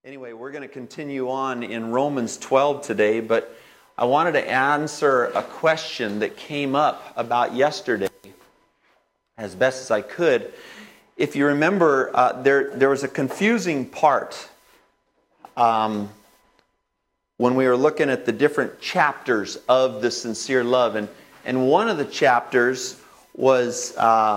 Anyway, we're going to continue on in Romans 12 today, but I wanted to answer a question that came up about yesterday as best as I could. If you remember, there was a confusing part when we were looking at the different chapters of the sincere love. And one of the chapters was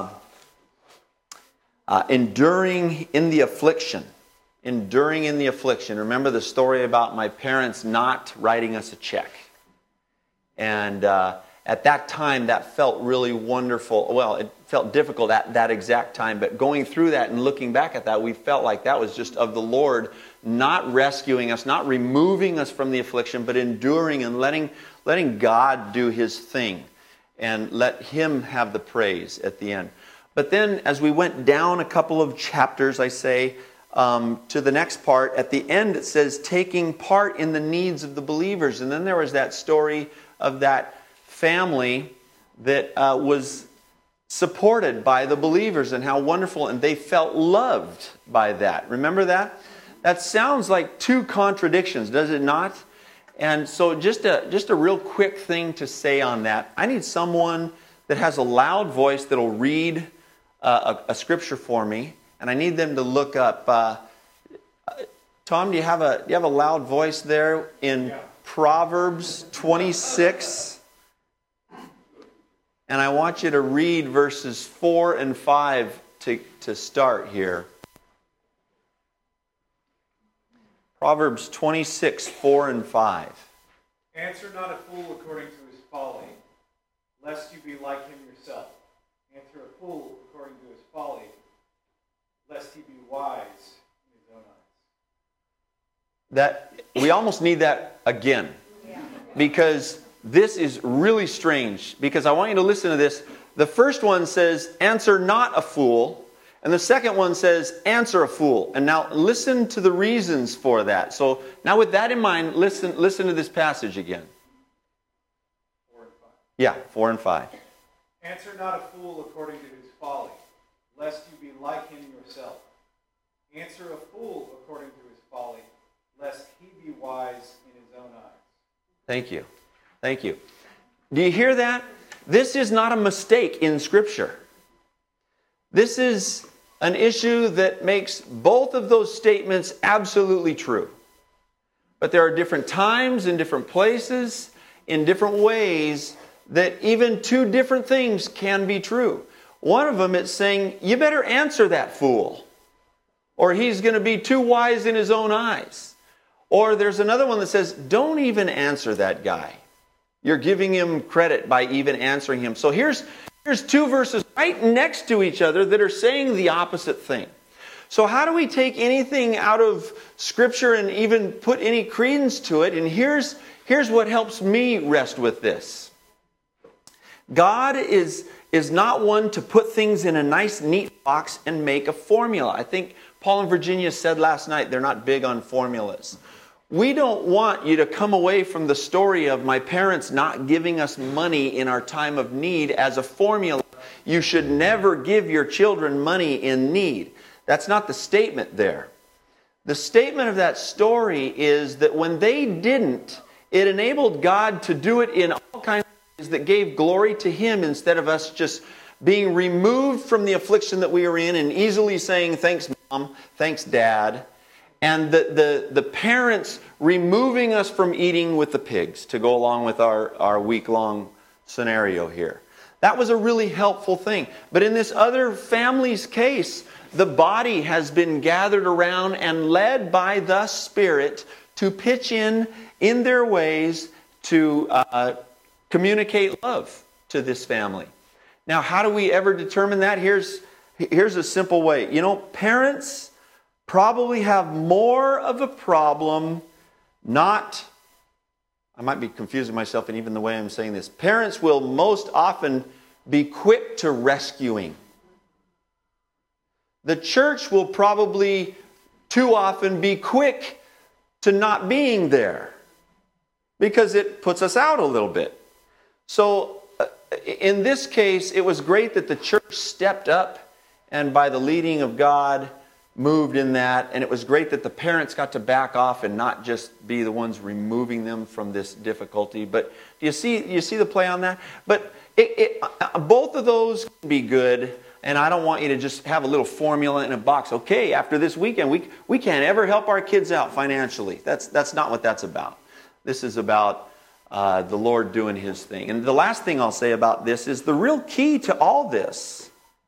enduring in the affliction. Enduring in the affliction. Remember the story about my parents not writing us a check. And at that time, that felt really wonderful. Well, it felt difficult at that exact time. But going through that and looking back at that, we felt like that was just of the Lord not rescuing us, not removing us from the affliction, but enduring and letting God do His thing. And let Him have the praise at the end. But then as we went down a couple of chapters, I say, to the next part, at the end it says, taking part in the needs of the believers. And then there was that story of that family that was supported by the believers and how wonderful, and they felt loved by that. Remember that? That sounds like two contradictions, does it not? And so just a real quick thing to say on that. I need someone that has a loud voice that will read a scripture for me. And I need them to look up. Tom, do you have a loud voice there in Proverbs 26? And I want you to read verses 4 and 5 to start here. Proverbs 26, 4 and 5. Answer not a fool according to his folly, lest you be like him yourself. Answer a fool according to his folly, lest he be wise in his own eyes. That we almost need that again. Because this is really strange. Because I want you to listen to this. The first one says, answer not a fool. And the second one says, answer a fool. And now listen to the reasons for that. So now with that in mind, listen to this passage again. 4 and 5. Yeah, 4 and 5. Answer not a fool according to his folly, lest you be like him yourself. Answer a fool according to his folly, lest he be wise in his own eyes. Thank you. Thank you. Do you hear that? This is not a mistake in Scripture. This is an issue that makes both of those statements absolutely true. But there are different times in different places, in different ways, that even two different things can be true. One of them is saying, you better answer that fool, or he's going to be too wise in his own eyes. Or there's another one that says, don't even answer that guy. You're giving him credit by even answering him. So here's two verses right next to each other that are saying the opposite thing. So how do we take anything out of Scripture and even put any credence to it? And here's what helps me rest with this. God is not one to put things in a nice, neat box and make a formula. I think Paul and Virginia said last night they're not big on formulas. We don't want you to come away from the story of my parents not giving us money in our time of need as a formula. You should never give your children money in need. That's not the statement there. The statement of that story is that when they didn't, it enabled God to do it in all kinds of ways that gave glory to Him instead of us just being removed from the affliction that we were in and easily saying, thanks Mom, thanks Dad. And the parents removing us from eating with the pigs to go along with our week-long scenario here. That was a really helpful thing. But in this other family's case, the body has been gathered around and led by the Spirit to pitch in their ways to communicate love to this family. Now, how do we ever determine that? Here's a simple way. You know, parents probably have more of a problem I might be confusing myself in even the way I'm saying this. Parents will most often be quick to rescuing. The church will probably too often be quick to not being there because it puts us out a little bit. So in this case, it was great that the church stepped up and by the leading of God moved in that, and it was great that the parents got to back off and not just be the ones removing them from this difficulty. But do you see the play on that? But both of those can be good, and I don't want you to just have a little formula in a box. Okay, after this weekend, we can't ever help our kids out financially. That's not what that's about. This is about the Lord doing His thing. And the last thing I'll say about this is the real key to all this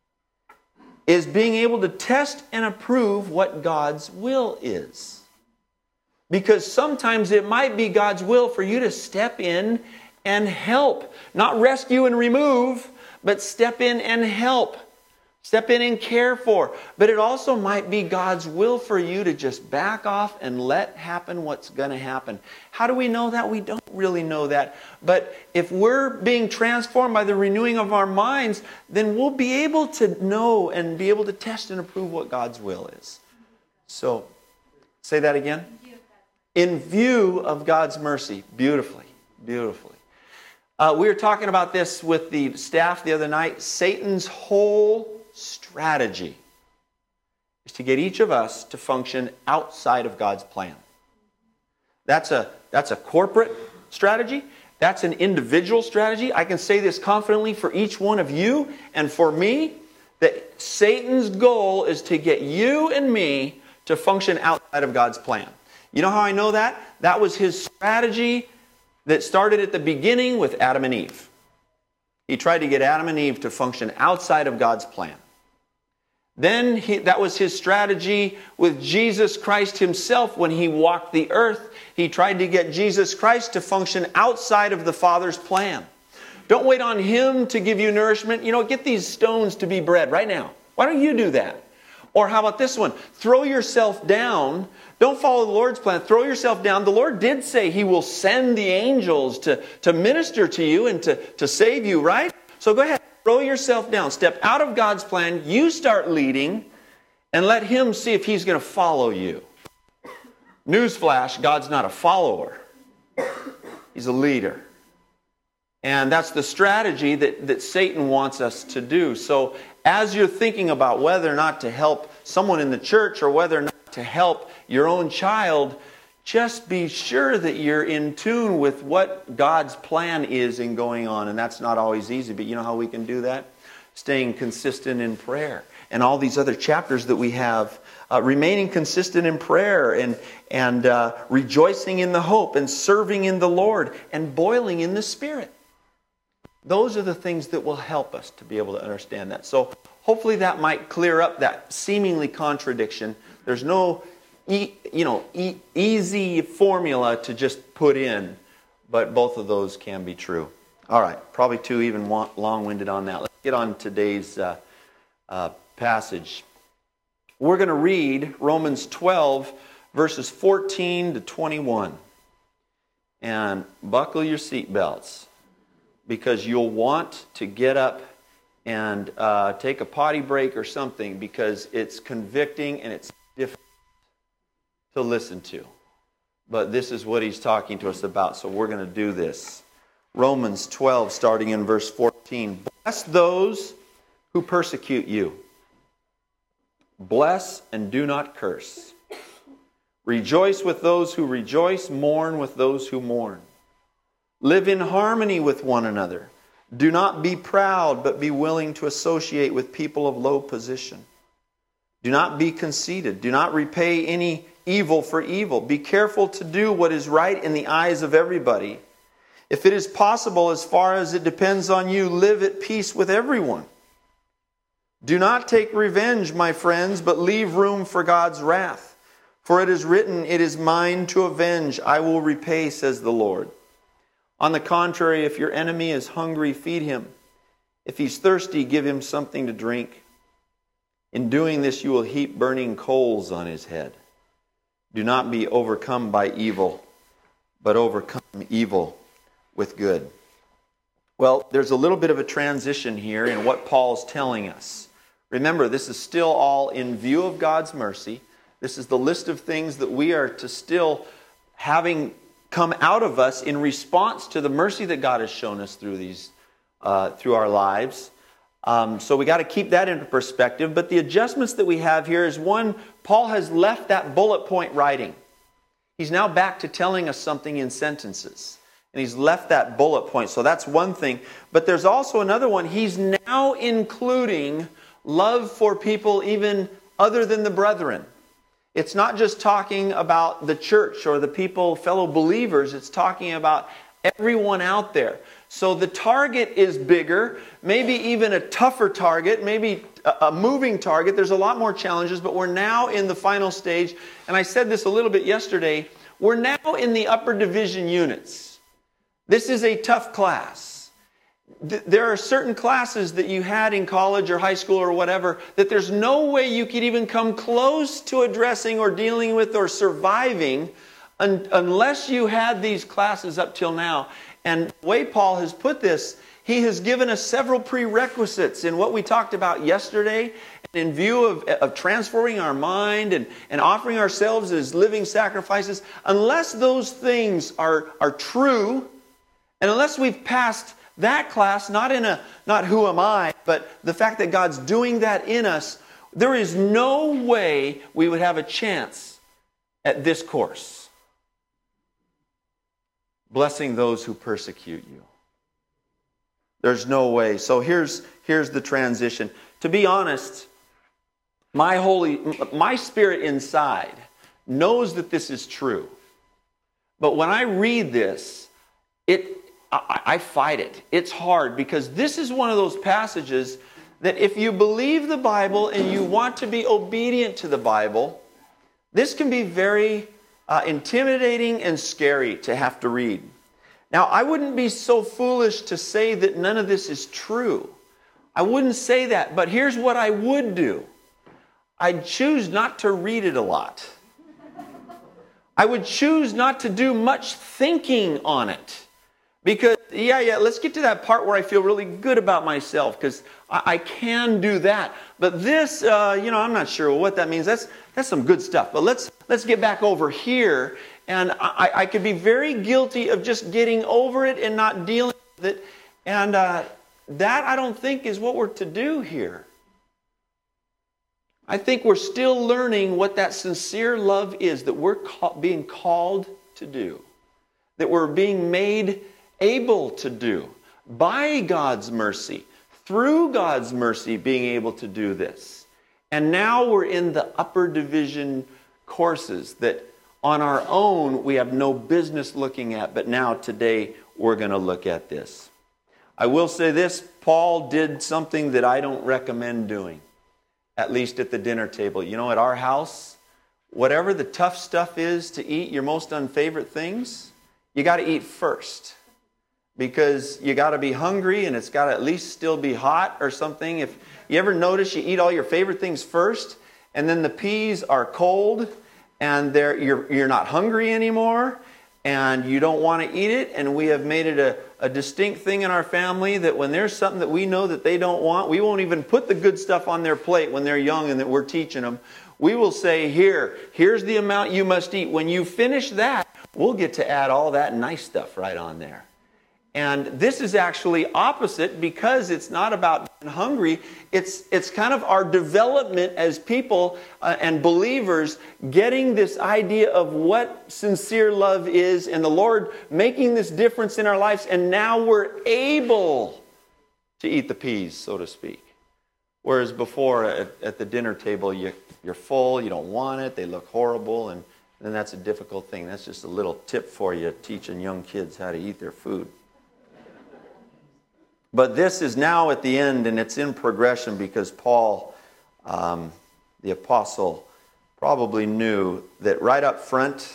is being able to test and approve what God's will is. Because sometimes it might be God's will for you to step in and help. Not rescue and remove, but step in and help. Step in and care for. But it also might be God's will for you to just back off and let happen what's going to happen. How do we know that? We don't really know that. But if we're being transformed by the renewing of our minds, then we'll be able to know and be able to test and approve what God's will is. So, say that again. In view of God's mercy. Beautifully. Beautifully. We were talking about this with the staff the other night. Satan's whole strategy is to get each of us to function outside of God's plan. That's a corporate strategy. That's an individual strategy. I can say this confidently for each one of you and for me, that Satan's goal is to get you and me to function outside of God's plan. You know how I know that? That was his strategy that started at the beginning with Adam and Eve. He tried to get Adam and Eve to function outside of God's plan. Then that was his strategy with Jesus Christ Himself when He walked the earth. He tried to get Jesus Christ to function outside of the Father's plan. Don't wait on Him to give you nourishment. You know, get these stones to be bread right now. Why don't you do that? Or how about this one? Throw yourself down. Don't follow the Lord's plan. Throw yourself down. The Lord did say He will send the angels to minister to you and to save you, right? So go ahead. Throw yourself down. Step out of God's plan. You start leading and let Him see if He's going to follow you. Newsflash, God's not a follower. He's a leader. And that's the strategy that Satan wants us to do. So as you're thinking about whether or not to help someone in the church or whether or not to help your own child, just be sure that you're in tune with what God's plan is in going on. And that's not always easy, but you know how we can do that? Staying consistent in prayer. And all these other chapters that we have, remaining consistent in prayer and rejoicing in the hope and serving in the Lord and boiling in the Spirit. Those are the things that will help us to be able to understand that. So hopefully that might clear up that seemingly contradiction. There's no easy formula to just put in, but both of those can be true. All right, probably too even long-winded on that. Let's get on today's passage. We're going to read Romans 12, verses 14 to 21. And buckle your seatbelts, because you'll want to get up and take a potty break or something, because it's convicting and it's difficult to listen to. But this is what he's talking to us about, so we're going to do this. Romans 12, starting in verse 14. Bless those who persecute you. Bless and do not curse. Rejoice with those who rejoice, mourn with those who mourn. Live in harmony with one another. Do not be proud, but be willing to associate with people of low position. Do not be conceited. Do not repay any evil for evil. Be careful to do what is right in the eyes of everybody. If it is possible, as far as it depends on you, live at peace with everyone. Do not take revenge, my friends, but leave room for God's wrath. For it is written, "It is mine to avenge, I will repay," says the Lord. On the contrary, if your enemy is hungry, feed him. If he's thirsty, give him something to drink. In doing this, you will heap burning coals on his head. Do not be overcome by evil, but overcome evil with good. Well, there's a little bit of a transition here in what Paul's telling us. Remember, this is still all in view of God's mercy. This is the list of things that we are to still having come out of us in response to the mercy that God has shown us through through our lives. So we got to keep that into perspective. But the adjustments that we have here is one, Paul has left that bullet point writing. He's now back to telling us something in sentences. And he's left that bullet point. So that's one thing. But there's also another one. He's now including love for people even other than the brethren. It's not just talking about the church or the people, fellow believers. It's talking about everyone out there. So the target is bigger, maybe even a tougher target, maybe a moving target. There's a lot more challenges, but we're now in the final stage. And I said this a little bit yesterday. We're now in the upper division units. This is a tough class. There are certain classes that you had in college or high school or whatever that there's no way you could even come close to addressing or dealing with or surviving unless you had these classes up till now. And the way Paul has put this, he has given us several prerequisites in what we talked about yesterday, in view of transforming our mind and offering ourselves as living sacrifices. Unless those things are true, and unless we've passed that class, not who am I, but the fact that God's doing that in us, there is no way we would have a chance at this course. Blessing those who persecute you. There's no way. So here's the transition. To be honest, my spirit inside knows that this is true. But when I read this, I fight it. It's hard because this is one of those passages that if you believe the Bible and you want to be obedient to the Bible, this can be very intimidating and scary to have to read. Now, I wouldn't be so foolish to say that none of this is true. I wouldn't say that, but here's what I would do. I'd choose not to read it a lot. I would choose not to do much thinking on it. Because, let's get to that part where I feel really good about myself, because I can do that. But this, I'm not sure what that means. That's some good stuff. But let's get back over here. And I could be very guilty of just getting over it and not dealing with it. And that, I don't think, is what we're to do here. I think we're still learning what that sincere love is that we're being called to do. That we're being made able to do by God's mercy, through God's mercy, being able to do this. And now we're in the upper division courses that on our own we have no business looking at, but now today we're going to look at this. I will say this, Paul did something that I don't recommend doing, at least at the dinner table. You know, at our house, whatever the tough stuff is to eat, your most unfavorite things, you got to eat first. Because you got to be hungry and it's got to at least still be hot or something. If you ever notice you eat all your favorite things first and then the peas are cold and you're not hungry anymore and you don't want to eat it, and we have made it a distinct thing in our family that when there's something that we know that they don't want, we won't even put the good stuff on their plate when they're young and that we're teaching them. We will say, here's the amount you must eat. When you finish that, we'll get to add all that nice stuff right on there. And this is actually opposite because it's not about being hungry. It's kind of our development as people and believers getting this idea of what sincere love is and the Lord making this difference in our lives. And now we're able to eat the peas, so to speak. Whereas before at the dinner table, you're full, you don't want it, they look horrible, and then that's a difficult thing. That's just a little tip for you, teaching young kids how to eat their food. But this is now at the end, and it's in progression because Paul, the apostle, probably knew that right up front,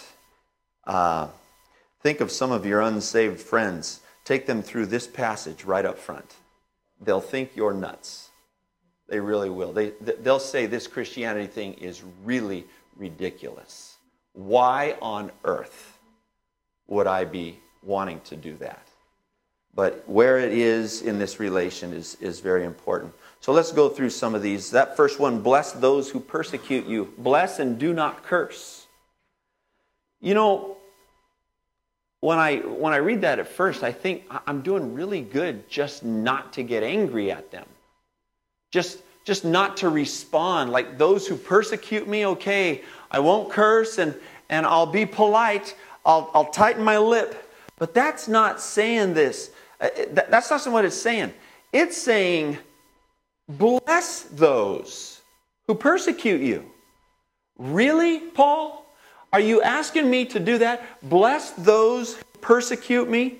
think of some of your unsaved friends. Take them through this passage right up front. They'll think you're nuts. They really will. They'll say this Christianity thing is really ridiculous. Why on earth would I be wanting to do that? But where it is in this relation is very important. So let's go through some of these. That first one, bless those who persecute you. Bless and do not curse. You know, when I read that at first, I think I'm doing really good just not to get angry at them. Just not to respond. Like those who persecute me, okay, I won't curse and I'll be polite. I'll tighten my lip. But that's not saying this. That's not what it's saying. It's saying, bless those who persecute you. Really, Paul? Are you asking me to do that? Bless those who persecute me?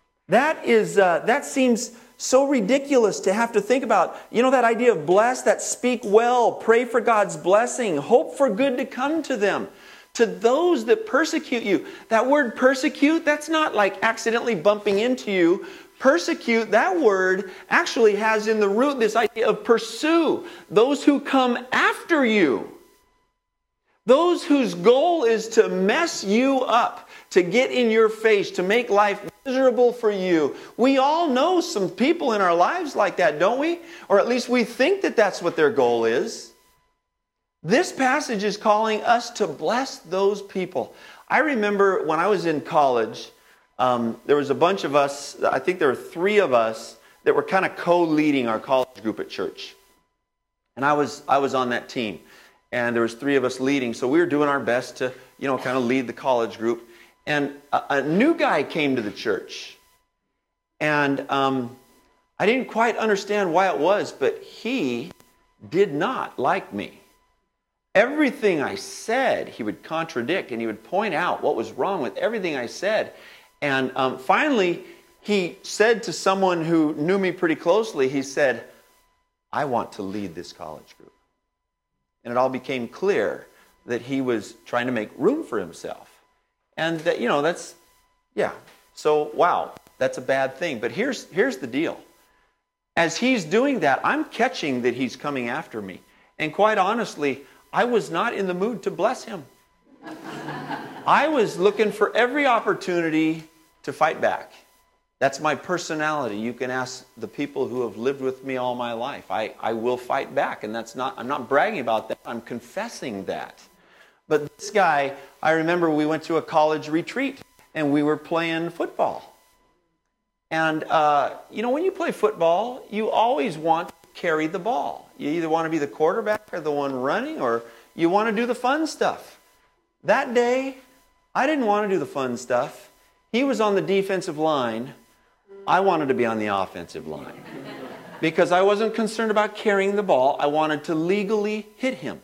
That seems so ridiculous to have to think about. You know that idea of bless, that speak well, pray for God's blessing, hope for good to come to them. To those that persecute you. That word persecute, that's not like accidentally bumping into you. Persecute, that word actually has in the root this idea of pursue. Those who come after you. Those whose goal is to mess you up, to get in your face, to make life miserable for you. We all know some people in our lives like that, don't we? Or at least we think that that's what their goal is. This passage is calling us to bless those people. I remember when I was in college, there was a bunch of us, I think there were 3 of us that were kind of co-leading our college group at church. And I was on that team. And there was 3 of us leading, so we were doing our best to, kind of lead the college group. And a new guy came to the church. And I didn't quite understand why it was, but he did not like me. Everything I said, he would contradict, and he would point out what was wrong with everything I said. And finally, he said to someone who knew me pretty closely, he said, I want to lead this college group. And it all became clear that he was trying to make room for himself. And that, that's, yeah. So, wow, that's a bad thing. But here's the deal. As he's doing that, I'm catching that he's coming after me. And quite honestly, I was not in the mood to bless him. I was looking for every opportunity to fight back. That's my personality. You can ask the people who have lived with me all my life. I will fight back, and I'm not bragging about that. I'm confessing that. But this guy, I remember we went to a college retreat, and we were playing football. And, when you play football, you always want to carry the ball. You either want to be the quarterback or the one running, or you want to do the fun stuff. That day, I didn't want to do the fun stuff. He was on the defensive line. I wanted to be on the offensive line because I wasn't concerned about carrying the ball. I wanted to legally hit him.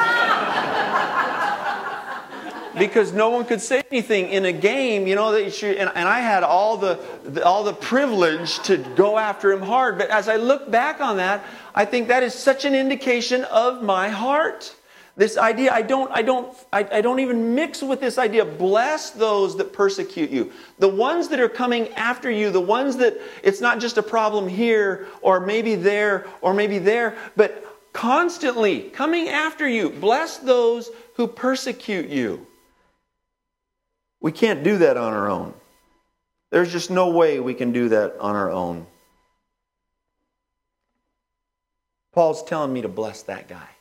Because no one could say anything in a game, and I had all the privilege to go after him hard. But as I look back on that, I think that is such an indication of my heart. This idea, I don't even mix with this idea. Bless those that persecute you. The ones that are coming after you, the ones that it's not just a problem here or maybe there, but constantly coming after you. Bless those who persecute you. We can't do that on our own. There's just no way we can do that on our own. Paul's telling me to bless that guy.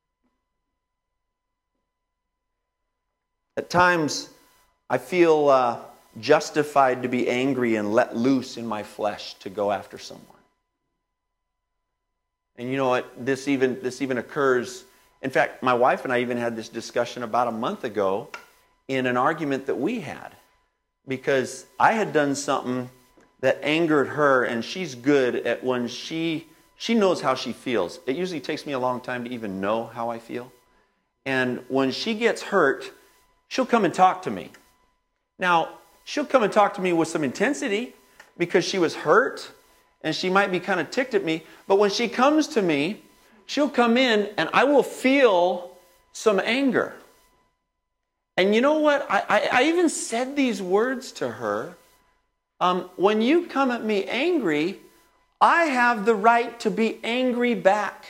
At times, I feel justified to be angry and let loose in my flesh to go after someone. And you know what? This even occurs. In fact, my wife and I even had this discussion about a month ago in an argument that we had. Because I had done something that angered her, and she's good at when she knows how she feels. It usually takes me a long time to even know how I feel. And when she gets hurt, she'll come and talk to me. Now, she'll come and talk to me with some intensity because she was hurt and she might be kind of ticked at me. But when she comes to me, she'll come in and I will feel some anger. And you know what? I even said these words to her. When you come at me angry, I have the right to be angry back.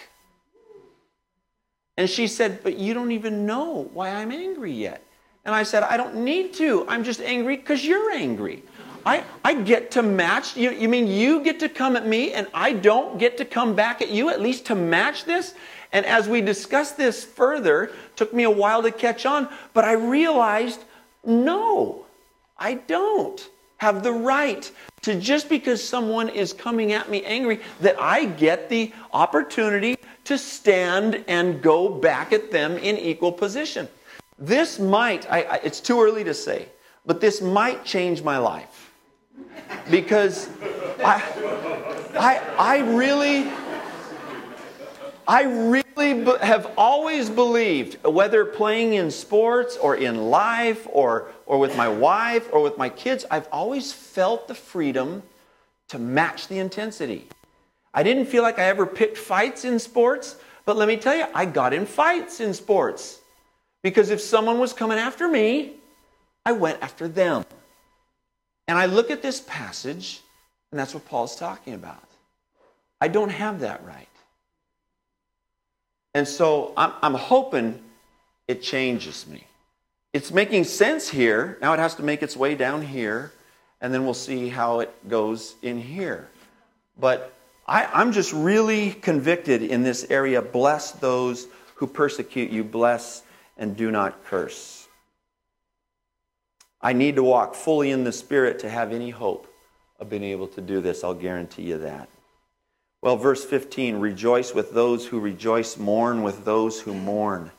And she said, but you don't even know why I'm angry yet. And I said, I don't need to. I'm just angry because you're angry. I get to match. You mean you get to come at me and I don't get to come back at you, at least to match this? And as we discussed this further, took me a while to catch on, but I realized, no, I don't have the right to, just because someone is coming at me angry, that I get the opportunity to stand and go back at them in equal position. This might, it's too early to say, but this might change my life. Because I really have always believed, whether playing in sports or in life or with my wife or with my kids, I've always felt the freedom to match the intensity. I didn't feel like I ever picked fights in sports, but let me tell you, I got in fights in sports. Because if someone was coming after me, I went after them. And I look at this passage, and that's what Paul's talking about. I don't have that right. And so I'm hoping it changes me. It's making sense here. Now it has to make its way down here, and then we'll see how it goes in here. But I'm just really convicted in this area. Bless those who persecute you. Bless and do not curse. I need to walk fully in the Spirit to have any hope of being able to do this. I'll guarantee you that. Well, verse 15, rejoice with those who rejoice, mourn with those who mourn.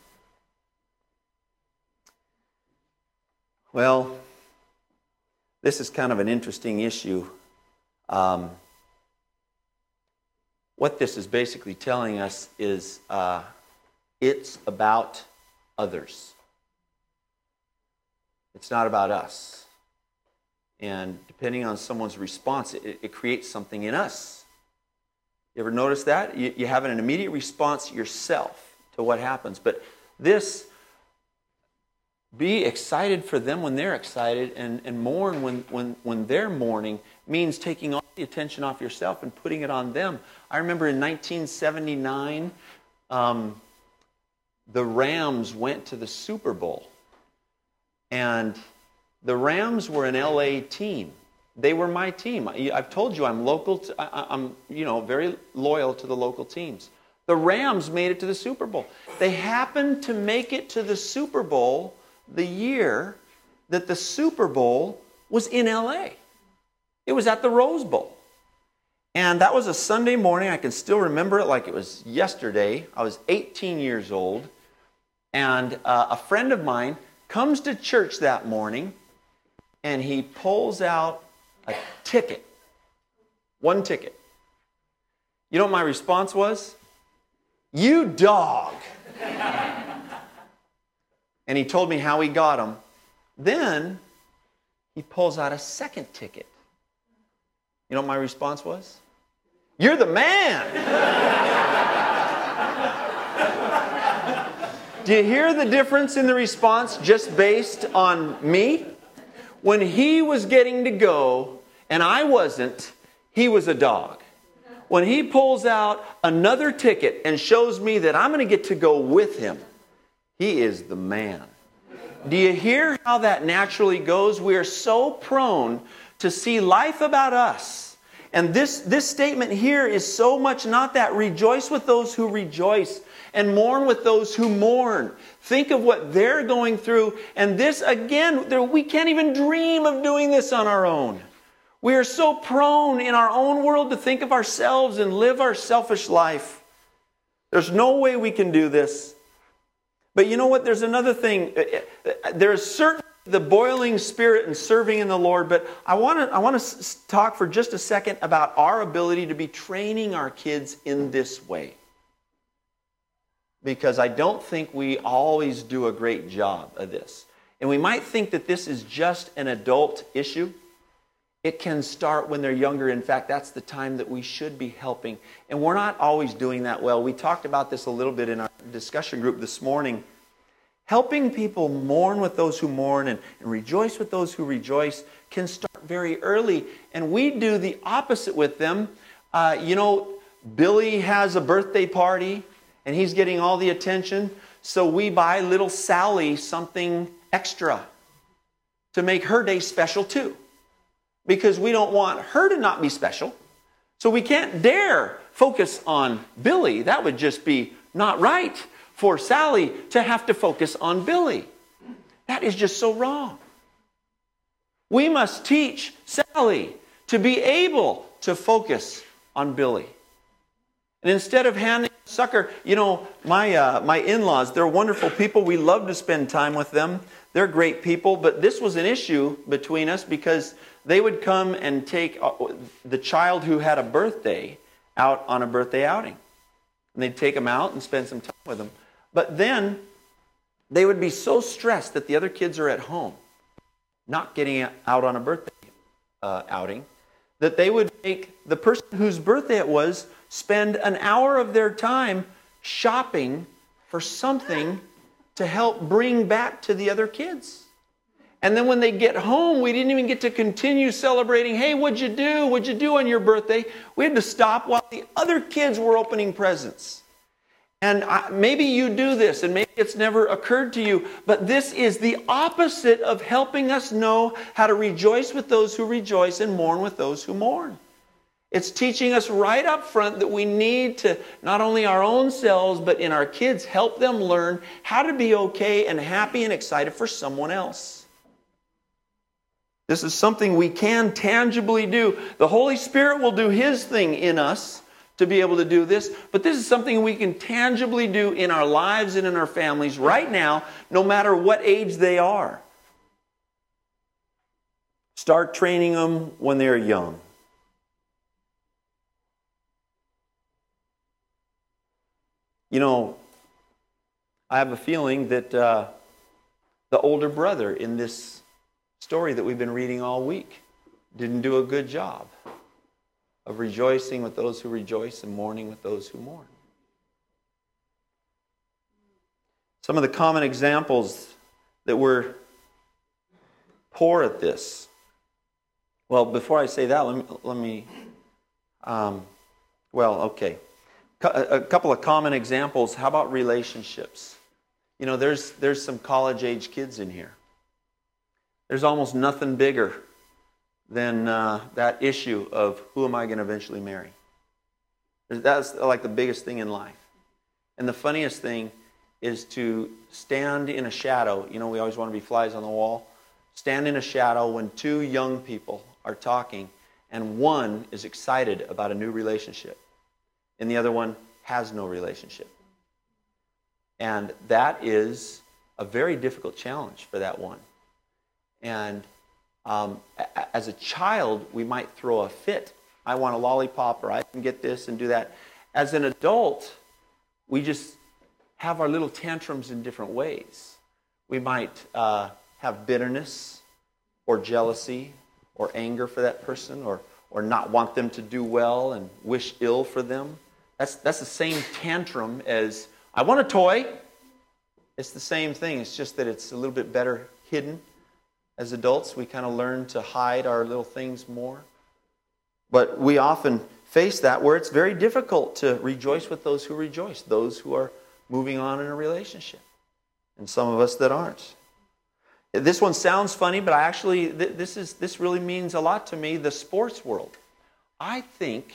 Well, this is kind of an interesting issue. What this is basically telling us is it's about others. It's not about us. And depending on someone's response, it creates something in us. You ever notice that? You have an immediate response yourself to what happens. But this, be excited for them when they're excited and mourn when they're mourning, means taking all the attention off yourself and putting it on them. I remember in 1979, the Rams went to the Super Bowl. And the Rams were an LA team. They were my team. I've told you I'm local. I'm very loyal to the local teams. The Rams made it to the Super Bowl. They happened to make it to the Super Bowl the year that the Super Bowl was in LA. It was at the Rose Bowl. And that was a Sunday morning. I can still remember it like it was yesterday. I was 18 years old. And a friend of mine comes to church that morning, and he pulls out a ticket. One ticket. You know what my response was? You dog! And he told me how he got them. Then he pulls out a second ticket. You know what my response was? You're the man! Do you hear the difference in the response just based on me? When he was getting to go and I wasn't, he was a dog. When he pulls out another ticket and shows me that I'm going to get to go with him, he is the man. Do you hear how that naturally goes? We are so prone to see life about us. And this statement here is so much not that. Rejoice with those who rejoice and mourn with those who mourn. Think of what they're going through. And this, again, we can't even dream of doing this on our own. We are so prone in our own world to think of ourselves and live our selfish life. There's no way we can do this. But you know what? There's another thing. There's certainly the boiling spirit and serving in the Lord. But I want to talk for just a second about our ability to be training our kids in this way. Because I don't think we always do a great job of this. And we might think that this is just an adult issue. It can start when they're younger. In fact, that's the time that we should be helping. And we're not always doing that well. We talked about this a little bit in our discussion group this morning. Helping people mourn with those who mourn and rejoice with those who rejoice can start very early. And we do the opposite with them. Billy has a birthday party and he's getting all the attention. So we buy little Sally something extra to make her day special too. Because we don't want her to not be special. So we can't dare focus on Billy. That would just be not right for Sally to have to focus on Billy. That is just so wrong. We must teach Sally to be able to focus on Billy. And instead of handing sucker, you know, my in-laws, they're wonderful people. We love to spend time with them. They're great people. But this was an issue between us because they would come and take the child who had a birthday out on a birthday outing. And they'd take them out and spend some time with them. But then they would be so stressed that the other kids are at home, not getting out on a birthday outing, that they would make the person whose birthday it was spend an hour of their time shopping for something to help bring back to the other kids. And then when they get home, we didn't even get to continue celebrating. Hey, what'd you do? What'd you do on your birthday? We had to stop while the other kids were opening presents. And maybe you do this, and maybe it's never occurred to you, but this is the opposite of helping us know how to rejoice with those who rejoice and mourn with those who mourn. It's teaching us right up front that we need to, not only our own selves, but in our kids, help them learn how to be okay and happy and excited for someone else. This is something we can tangibly do. The Holy Spirit will do His thing in us to be able to do this, but this is something we can tangibly do in our lives and in our families right now, no matter what age they are. Start training them when they're young. You know, I have a feeling that the older brother in this story that we've been reading all week didn't do a good job of rejoicing with those who rejoice and mourning with those who mourn. Some of the common examples that were poor at this. Well, before I say that, let me okay. A couple of common examples. How about relationships? You know, there's some college-age kids in here. There's almost nothing bigger than that issue of who am I going to eventually marry. That's like the biggest thing in life. And the funniest thing is to stand in a shadow. You know, we always want to be flies on the wall. Stand in a shadow when two young people are talking and one is excited about a new relationship and the other one has no relationship. And that is a very difficult challenge for that one. And as a child, we might throw a fit. I want a lollipop, or I can get this and do that. As an adult, we just have our little tantrums in different ways. We might have bitterness or jealousy or anger for that person, or not want them to do well and wish ill for them. That's the same tantrum as, I want a toy. It's the same thing. It's just that it's a little bit better hidden. As adults, we kind of learn to hide our little things more. But we often face that where it's very difficult to rejoice with those who rejoice, those who are moving on in a relationship, and some of us that aren't. This one sounds funny, but this really means a lot to me, the sports world. I think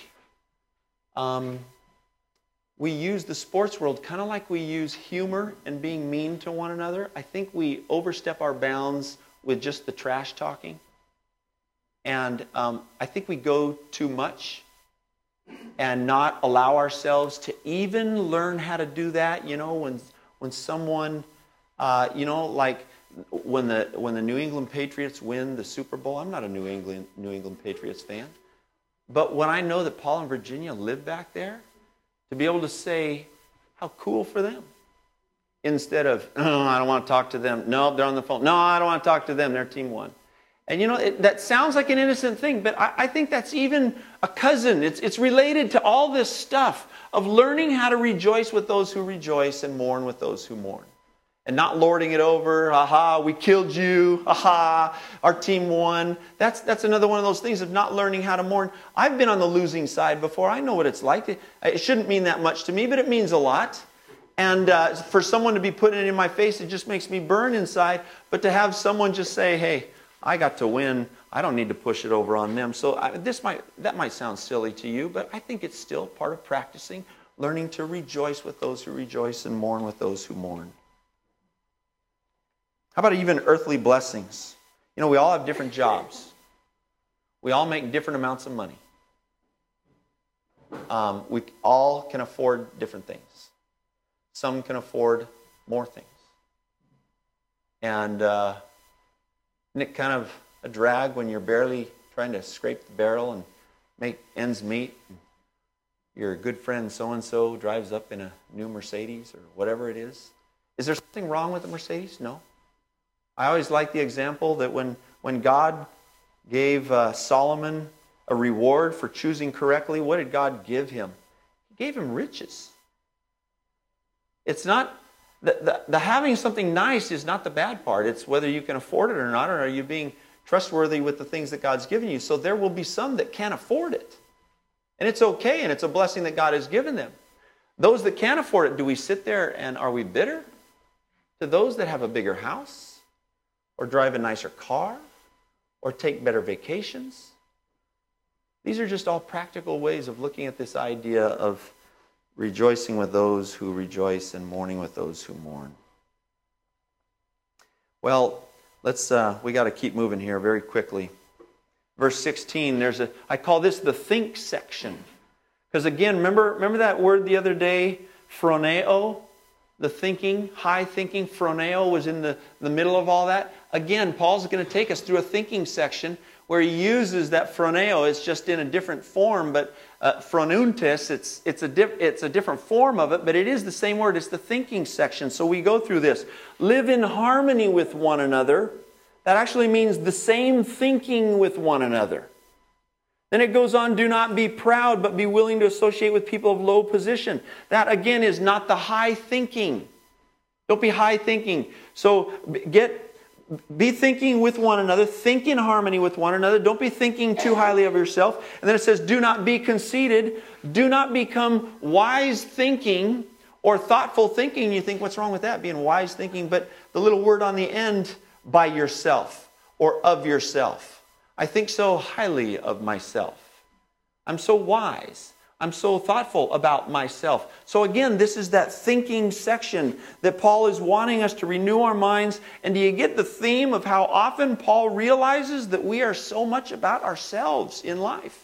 we use the sports world kind of like we use humor and being mean to one another. I think we overstep our bounds with just the trash talking. And I think we go too much and not allow ourselves to even learn how to do that. You know, when someone, like when the New England Patriots win the Super Bowl, I'm not a New England Patriots fan. But when I know that Paul and Virginia live back there, to be able to say, how cool for them. Instead of, oh, I don't want to talk to them. No, they're on the phone. No, I don't want to talk to them. Their team won. And you know, that sounds like an innocent thing, but I think that's even a cousin. It's related to all this stuff of learning how to rejoice with those who rejoice and mourn with those who mourn. And not lording it over, aha, we killed you, aha, our team won. That's another one of those things of not learning how to mourn. I've been on the losing side before. I know what it's like. It shouldn't mean that much to me, but it means a lot. And for someone to be putting it in my face, it just makes me burn inside. But to have someone just say, hey, I got to win. I don't need to push it over on them. So that might sound silly to you, but I think it's still part of practicing, learning to rejoice with those who rejoice and mourn with those who mourn. How about even earthly blessings? You know, we all have different jobs. We all make different amounts of money. We all can afford different things. Some can afford more things. And isn't it kind of a drag when you're barely trying to scrape the barrel and make ends meet? Your good friend so-and-so drives up in a new Mercedes or whatever it is. Is there something wrong with the Mercedes? No. I always like the example that when God gave Solomon a reward for choosing correctly, what did God give him? He gave him riches. It's not, the having something nice is not the bad part. It's whether you can afford it or not, or are you being trustworthy with the things that God's given you. So there will be some that can't afford it. And it's okay, and it's a blessing that God has given them. Those that can't afford it, do we sit there and are we bitter? To those that have a bigger house, or drive a nicer car, or take better vacations. These are just all practical ways of looking at this idea of rejoicing with those who rejoice and mourning with those who mourn. Well, we got to keep moving here very quickly. Verse 16, I call this the think section. Because again, remember that word the other day, phroneo? The thinking, high thinking, phroneo was in the middle of all that. Again, Paul's going to take us through a thinking section where he uses that phroneo. It's just in a different form, but phronuntes, it's a different form of it, but it is the same word. It's the thinking section. So we go through this. Live in harmony with one another. That actually means the same thinking with one another. Then it goes on, do not be proud, but be willing to associate with people of low position. That, again, is not the high thinking. Don't be high thinking. So be thinking with one another. Think in harmony with one another. Don't be thinking too highly of yourself. And then it says, do not be conceited. Do not become wise thinking or thoughtful thinking. You think, what's wrong with that, being wise thinking? But the little word on the end, by yourself or of yourself. I think so highly of myself. I'm so wise. I'm so thoughtful about myself. So again, this is that thinking section that Paul is wanting us to renew our minds. And do you get the theme of how often Paul realizes that we are so much about ourselves in life?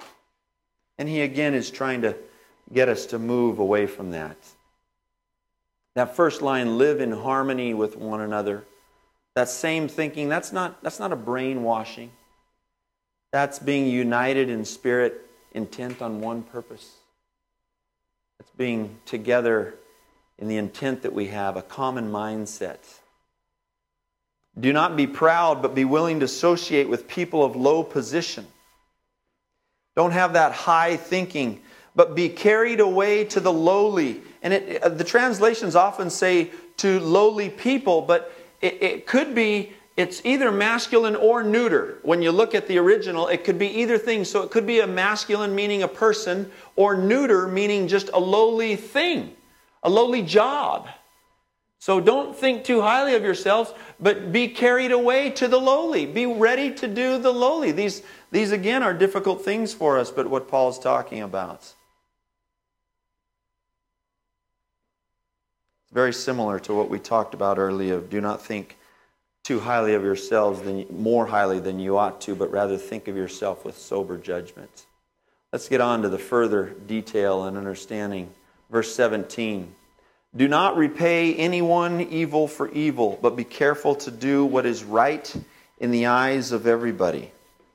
And he again is trying to get us to move away from that. That first line, live in harmony with one another. That same thinking, that's not a brainwashing. That's being united in spirit, intent on one purpose. It's being together in the intent that we have, a common mindset. Do not be proud, but be willing to associate with people of low position. Don't have that high thinking, but be carried away to the lowly. And the translations often say to lowly people, but it could be, it's either masculine or neuter. When you look at the original, it could be either thing. So it could be a masculine meaning a person, or neuter meaning just a lowly thing, a lowly job. So don't think too highly of yourselves, but be carried away to the lowly. Be ready to do the lowly. These again are difficult things for us, but what Paul's talking about. It's very similar to what we talked about earlier. Do not think too highly of yourselves, more highly than you ought to, but rather think of yourself with sober judgment. Let's get on to the further detail and understanding. Verse 17. Do not repay anyone evil for evil, but be careful to do what is right in the eyes of everybody.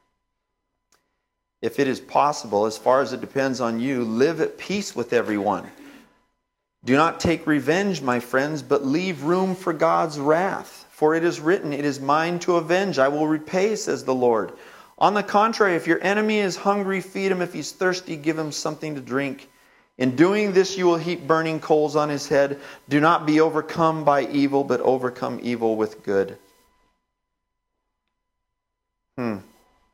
If it is possible, as far as it depends on you, live at peace with everyone. Do not take revenge, my friends, but leave room for God's wrath. For it is written, it is mine to avenge, I will repay, says the Lord. On the contrary, if your enemy is hungry, feed him. If he's thirsty, give him something to drink. In doing this, you will heap burning coals on his head. Do not be overcome by evil, but overcome evil with good. It's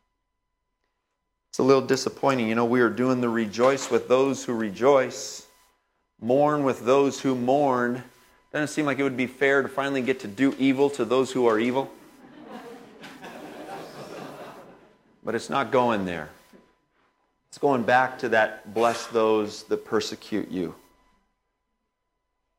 a little disappointing. You know, we are doing the rejoice with those who rejoice, mourn with those who mourn. Doesn't it seem like it would be fair to finally get to do evil to those who are evil? But it's not going there. It's going back to that, bless those that persecute you.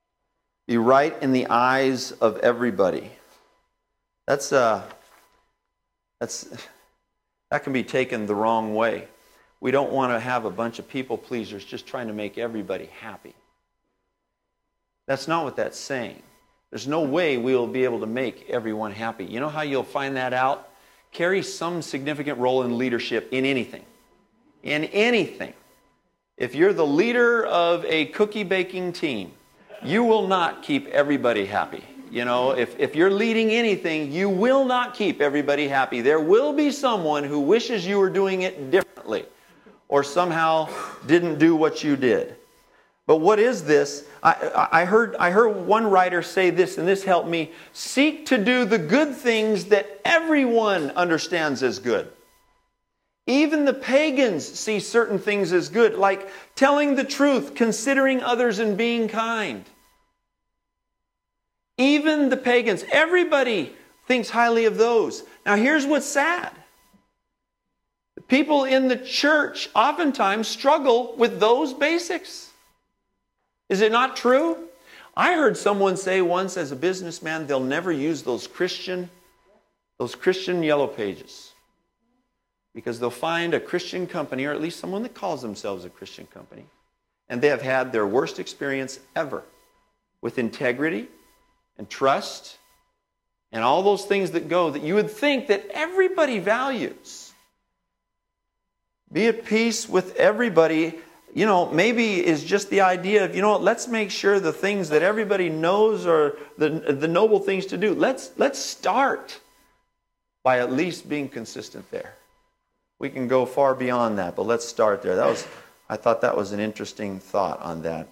Be right in the eyes of everybody. That's That can be taken the wrong way. We don't want to have a bunch of people pleasers just trying to make everybody happy. That's not what that's saying. There's no way we'll be able to make everyone happy. You know how you'll find that out? Carry some significant role in leadership in anything. In anything. If you're the leader of a cookie baking team, you will not keep everybody happy. You know, if you're leading anything, you will not keep everybody happy. There will be someone who wishes you were doing it differently or somehow didn't do what you did. But what is this? I heard one writer say this, and this helped me. Seek to do the good things that everyone understands as good. Even the pagans see certain things as good, like telling the truth, considering others, and being kind. Even the pagans, everybody thinks highly of those. Now here's what's sad. The people in the church oftentimes struggle with those basics. Is it not true? I heard someone say once as a businessman, they'll never use those Christian yellow pages. Because they'll find a Christian company, or at least someone that calls themselves a Christian company, and they have had their worst experience ever with integrity and trust and all those things that go that you would think that everybody values. Be at peace with everybody. You know, maybe is just the idea of, you know what, let's make sure the things that everybody knows are the noble things to do. Let's start by at least being consistent there. We can go far beyond that, but let's start there. I thought that was an interesting thought on that.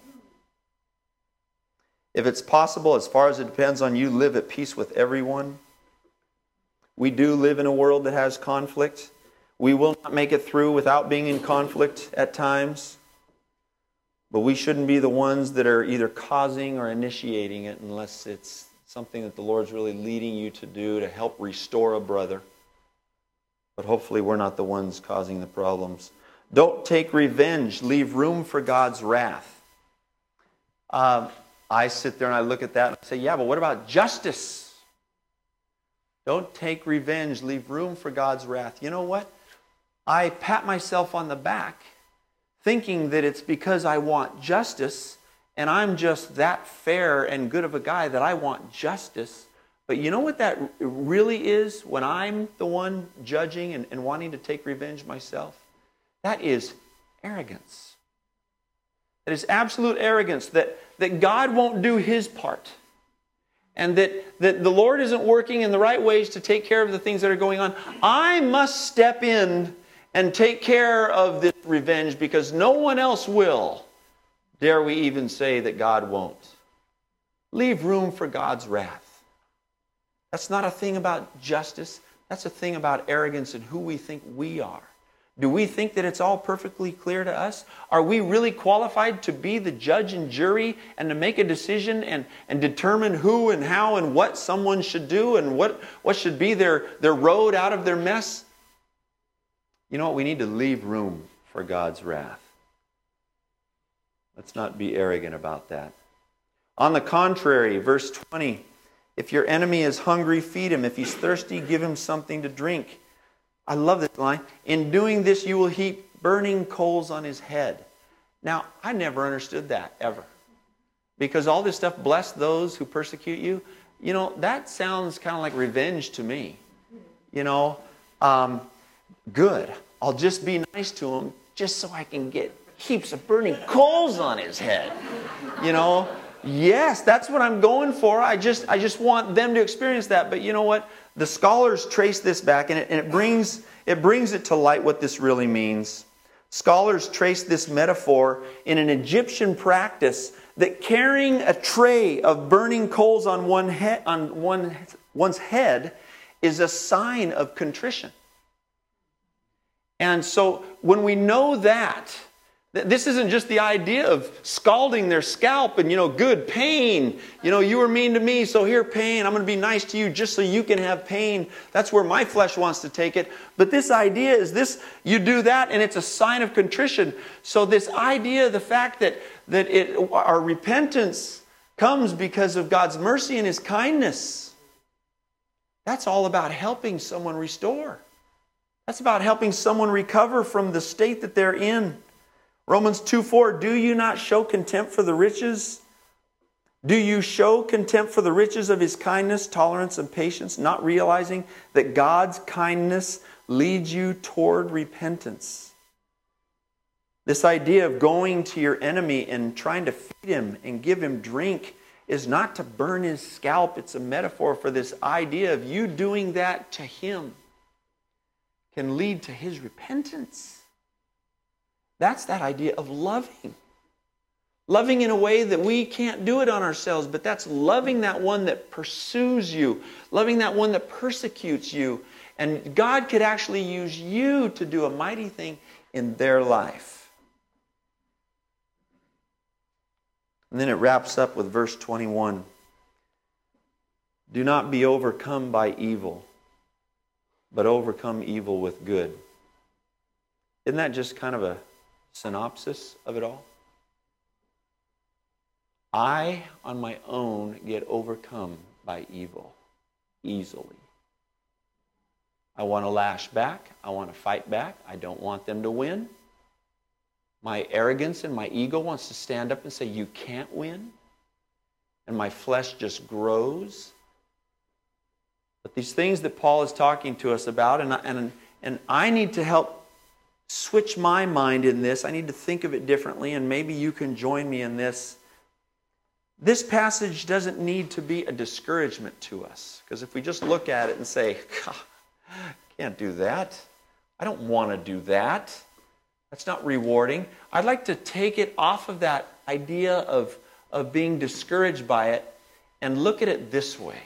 If it's possible, as far as it depends on you, live at peace with everyone. We do live in a world that has conflict. We will not make it through without being in conflict at times. But we shouldn't be the ones that are either causing or initiating it unless it's something that the Lord's really leading you to do to help restore a brother. But hopefully we're not the ones causing the problems. Don't take revenge. Leave room for God's wrath. I sit there and I look at that and I say, yeah, but what about justice? Don't take revenge. Leave room for God's wrath. You know what? I pat myself on the back thinking that it's because I want justice and I'm just that fair and good of a guy that I want justice. But you know what that really is when I'm the one judging and wanting to take revenge myself? That is arrogance. That is absolute arrogance, that God won't do His part. And that the Lord isn't working in the right ways to take care of the things that are going on. I must step in and take care of this revenge because no one else will. Dare we even say that God won't? Leave room for God's wrath. That's not a thing about justice. That's a thing about arrogance and who we think we are. Do we think that it's all perfectly clear to us? Are we really qualified to be the judge and jury and to make a decision and determine who and how and what someone should do and what should be their road out of their mess? You know what? We need to leave room for God's wrath. Let's not be arrogant about that. On the contrary, verse 20, if your enemy is hungry, feed him. If he's thirsty, give him something to drink. I love this line. In doing this, you will heap burning coals on his head. Now, I never understood that, ever. Because all this stuff, bless those who persecute you, you know, that sounds kind of like revenge to me. You know, good. I'll just be nice to him just so I can get heaps of burning coals on his head. You know, yes, that's what I'm going for. I just want them to experience that. But you know what? The scholars trace this back, and it brings it to light what this really means. Scholars trace this metaphor in an Egyptian practice that carrying a tray of burning coals on one's head is a sign of contrition. And so when we know that, this isn't just the idea of scalding their scalp and, you know, good, pain. You know, you were mean to me, so here, pain. I'm going to be nice to you just so you can have pain. That's where my flesh wants to take it. But this idea is this, you do that and it's a sign of contrition. So this idea, the fact that our repentance comes because of God's mercy and His kindness, That's all about helping someone restore. That's about helping someone recover from the state that they're in. Romans 2:4, do you not show contempt for the riches? Do you show contempt for the riches of His kindness, tolerance, and patience, not realizing that God's kindness leads you toward repentance? This idea of going to your enemy and trying to feed him and give him drink is not to burn his scalp. It's a metaphor for this idea of you doing that to him can lead to his repentance. That's that idea of loving. Loving in a way that we can't do it on ourselves, but that's loving that one that pursues you, loving that one that persecutes you. And God could actually use you to do a mighty thing in their life. And then it wraps up with verse 21. Do not be overcome by evil, but overcome evil with good. Isn't that just kind of a synopsis of it all? I, on my own, get overcome by evil easily. I want to lash back. I want to fight back. I don't want them to win. My arrogance and my ego wants to stand up and say, you can't win. And my flesh just grows. But these things that Paul is talking to us about, and I need to help switch my mind in this. I need to think of it differently, and maybe you can join me in this. This passage doesn't need to be a discouragement to us. Because if we just look at it and say, I can't do that. I don't want to do that. That's not rewarding. I'd like to take it off of that idea of being discouraged by it and look at it this way.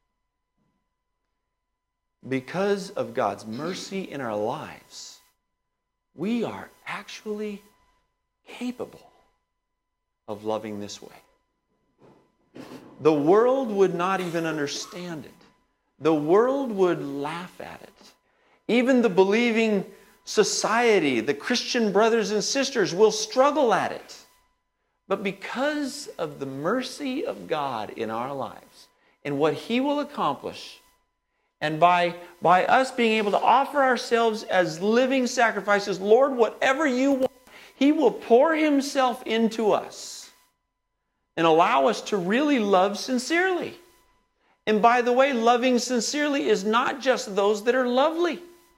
Because of God's mercy in our lives, we are actually capable of loving this way. The world would not even understand it. The world would laugh at it. Even the believing society, the Christian brothers and sisters will struggle at it. But because of the mercy of God in our lives and what He will accomplish, and by us being able to offer ourselves as living sacrifices, Lord, whatever you want, He will pour Himself into us and allow us to really love sincerely. And by the way, loving sincerely is not just those that are lovely.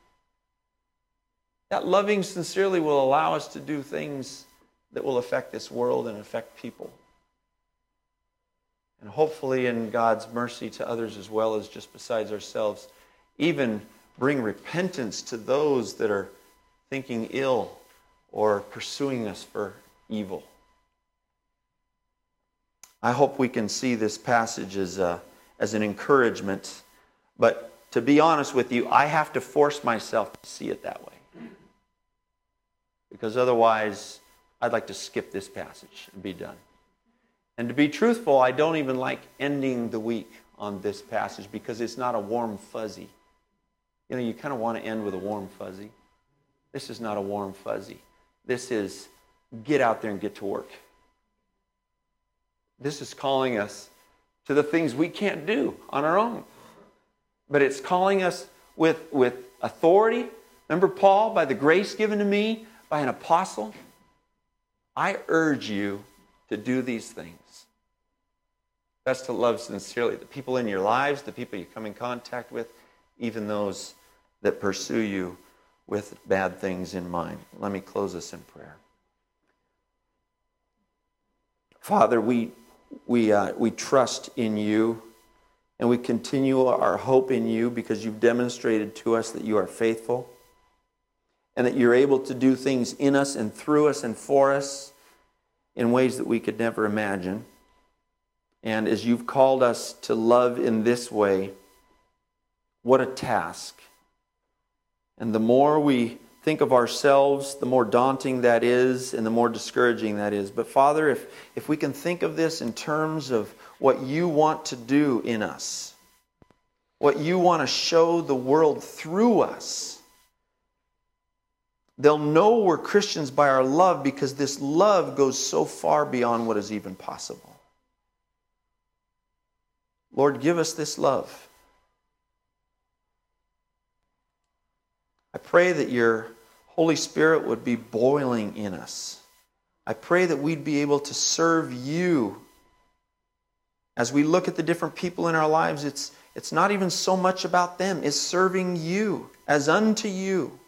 That loving sincerely will allow us to do things that will affect this world and affect people. And hopefully in God's mercy to others as well as just besides ourselves, even bring repentance to those that are thinking ill or pursuing us for evil. I hope we can see this passage as an encouragement. But to be honest with you, I have to force myself to see it that way. Because otherwise, I'd like to skip this passage and be done. And to be truthful, I don't even like ending the week on this passage because it's not a warm fuzzy. You know, you kind of want to end with a warm fuzzy. This is not a warm fuzzy. This is get out there and get to work. This is calling us to the things we can't do on our own. But it's calling us with authority. Remember Paul, by the grace given to me, by an apostle, I urge you to do these things. That's to love sincerely the people in your lives, the people you come in contact with, even those that pursue you with bad things in mind. Let me close this in prayer. Father, we trust in you, and we continue our hope in you because you've demonstrated to us that you are faithful and that you're able to do things in us and through us and for us in ways that we could never imagine. And as you've called us to love in this way, what a task. And the more we think of ourselves, the more daunting that is and the more discouraging that is. But Father, if we can think of this in terms of what you want to do in us, what you want to show the world through us, they'll know we're Christians by our love because this love goes so far beyond what is even possible. Lord, give us this love. I pray that your Holy Spirit would be boiling in us. I pray that we'd be able to serve you. As we look at the different people in our lives, it's not even so much about them. It's serving you as unto you.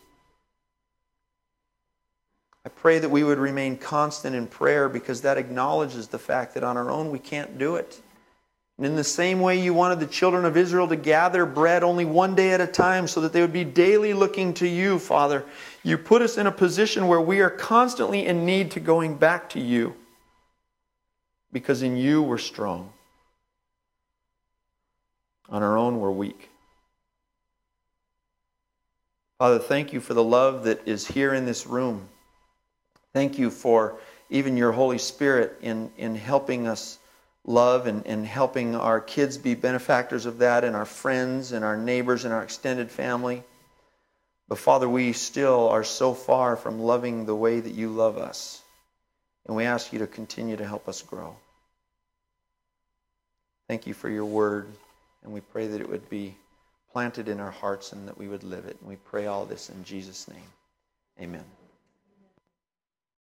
I pray that we would remain constant in prayer, because that acknowledges the fact that on our own we can't do it. And in the same way you wanted the children of Israel to gather bread only one day at a time so that they would be daily looking to you, Father, you put us in a position where we are constantly in need to going back to you, because in you we're strong. On our own we're weak. Father, thank you for the love that is here in this room. Thank you for even your Holy Spirit in helping us love and helping our kids be benefactors of that, and our friends and our neighbors and our extended family. But Father, we still are so far from loving the way that you love us. And we ask you to continue to help us grow. Thank you for your word. And we pray that it would be planted in our hearts and that we would live it. And we pray all this in Jesus' name. Amen.